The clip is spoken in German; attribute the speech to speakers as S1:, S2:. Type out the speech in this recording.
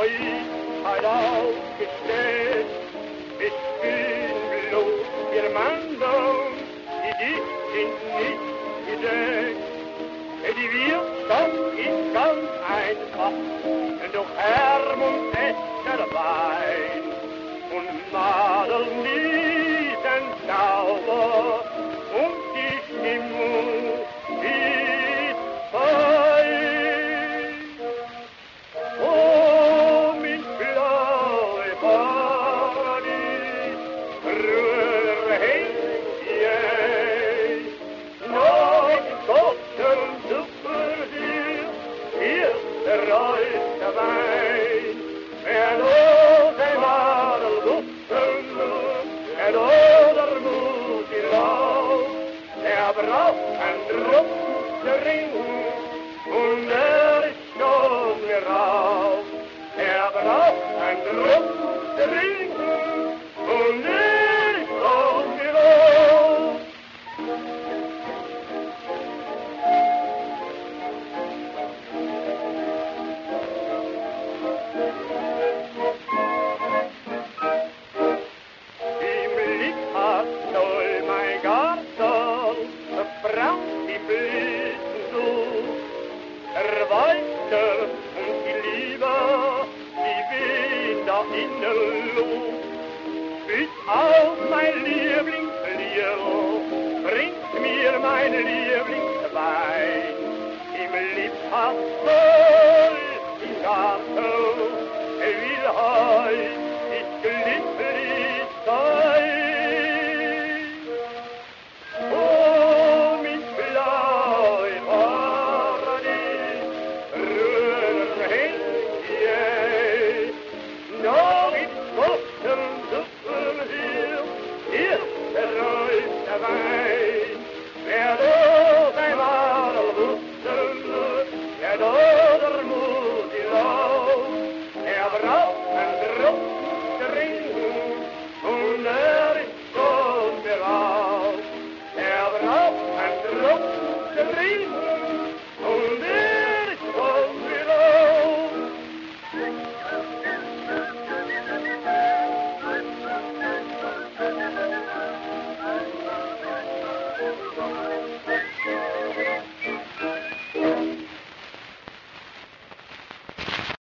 S1: Weisheit aufgestellt. Es spielen bloß Girmanden, die dich sind nicht gedeckt. Die Wirtschaft ist ganz einfach, doch Herm und echter Wein. Und Nadeln lieben sauber und die Stimmung ist fein. Oh, mein blaue Paradies, rühr Händchen, noch Gottes super dir, hier der reuste Wein. En der Madel gucken, en der Mut in Lauf, der braucht ein Tropfen zu trinken, und ist schon mir rauf. Er braucht ein Tropfen zu trinken, und ist schon mir rauf. Die Blüten so, der Weiter und die Liebe, die wehen da in der Luft. Bis auf mein Lieblingslied bringt mir mein Lieblingswein. Im Liebhaft soll im Garten